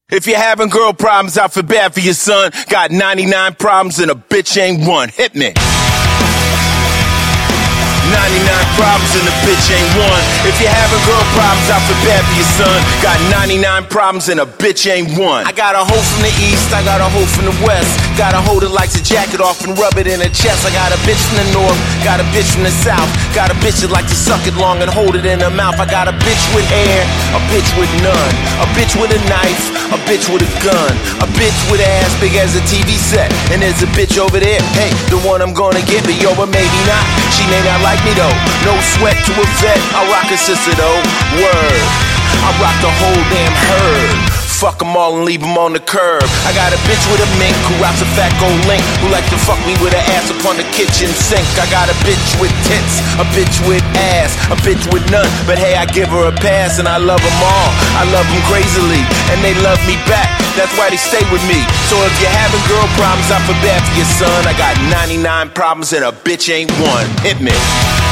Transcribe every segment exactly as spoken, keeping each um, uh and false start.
If you're having girl problems, I feel bad for your son. Got ninety-nine problems and a bitch ain't one. Hit me. ninety-nine problems and a bitch ain't one. If you're having girl problems, I feel bad for your son. Got ninety-nine problems and a bitch ain't one. I got a hoe from the east, I got a hoe from the west. Got a hoe that likes to jack it off and rub it in her chest. I got a bitch from the north, got a bitch from the south. Got a bitch that like to suck it long and hold it in her mouth. I got a bitch with hair, a bitch with none. A bitch with a knife, a bitch with a gun. A bitch with ass big as a T V set. And there's a bitch over there, hey, the one I'm gonna get, but yo, but maybe not. She may not like me though. No sweat to a vet, I rock a sister though. Word, I rock the whole damn herd. Fuck them all and leave them on the curb. I got a bitch with a mink who rocks a fat gold link, who like to fuck me with her ass upon the kitchen sink. I got a bitch with tits, a bitch with ass, a bitch with none, but hey, I give her a pass and I love them all. I love them crazily and they love me back. That's why they stay with me. So if you're having girl problems, I feel bad for your son. I got ninety-nine problems and a bitch ain't one. Hit me.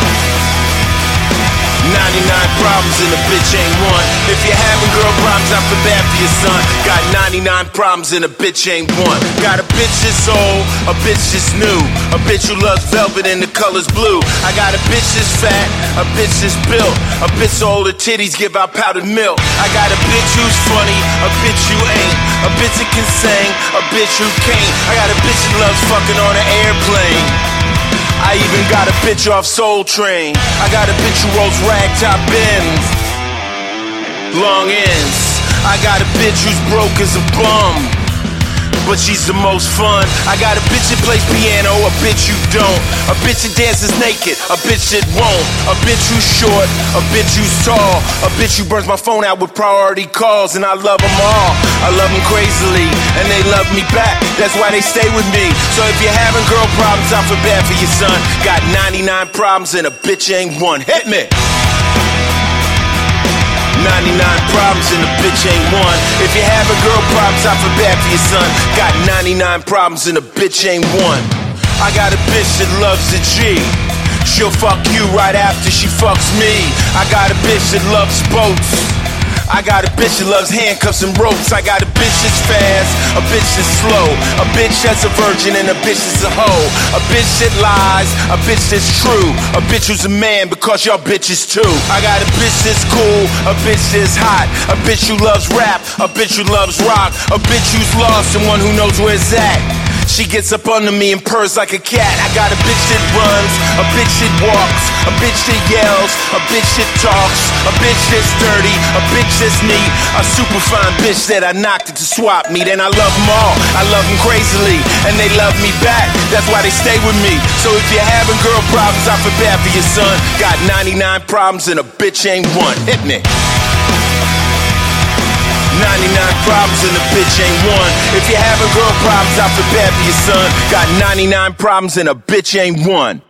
ninety-nine problems and a bitch ain't one. If you're having girl problems, I feel bad for your son. Got ninety-nine problems and a bitch ain't one. Got a bitch that's old, a bitch that's new, a bitch who loves velvet and the color's blue. I got a bitch that's fat, a bitch that's built, a bitch so old her titties give out powdered milk. I got a bitch who's funny, a bitch who ain't, a bitch that can sing, a bitch who can't. I got a bitch that loves fucking on an airplane. I even got a bitch off Soul Train. I got a bitch who rolls ragtop bins, long ends. I got a bitch who's broke as a bum, but she's the most fun. I got a bitch that plays piano, a bitch who don't, a bitch that dances naked, a bitch that won't, a bitch who's short, a bitch who's tall, a bitch who burns my phone out with priority calls. And I love them all, I love them crazily, and they love me back. That's why they stay with me. So if you're having girl problems, I feel bad for your son. Got ninety-nine problems and a bitch ain't one. Hit me. ninety-nine problems and a bitch ain't one. If you're having girl problems, I feel bad for your son. Got ninety-nine problems and a bitch ain't one. I got a bitch that loves a G. She'll fuck you right after she fucks me. I got a bitch that loves boats. I got a bitch that loves handcuffs and ropes. I got a bitch that's fast, a bitch that's slow, a bitch that's a virgin and a bitch that's a hoe, a bitch that lies, a bitch that's true, a bitch who's a man because y'all bitches too. I got a bitch that's cool, a bitch that's hot, a bitch who loves rap, a bitch who loves rock, a bitch who's lost and one who knows where it's at. She gets up under me and purrs like a cat. I got a bitch that runs, a bitch that walks, a bitch that yells, a bitch that talks, a bitch that's dirty, a bitch that's neat, a super fine bitch that I knocked it to swap meet. And I love them all, I love them crazily, and they love me back. That's why they stay with me. So if you're having girl problems, I feel bad for your son. Got ninety-nine problems and a bitch ain't one. Hit me. ninety-nine problems and a bitch ain't one. If you're having girl problems, I feel bad for your son. Got ninety-nine problems and a bitch ain't one.